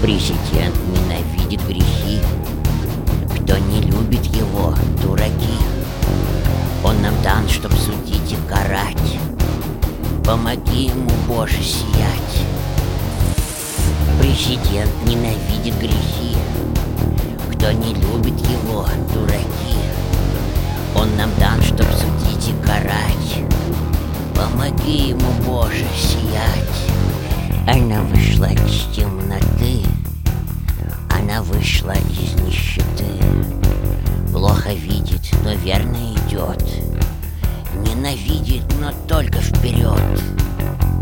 Президент ненавидит грехи. Кто не любит его, дураки. Он нам дан, чтоб судить и карать. Помоги ему, Боже, сиять. Президент ненавидит грехи. Кто не любит его, дураки. Он нам дан, чтоб судить и карать. Помоги ему, Боже, сиять. Она вышла из темноты, она вышла из нищеты. Плохо видит, но верно идет. Ненавидит, но только вперед.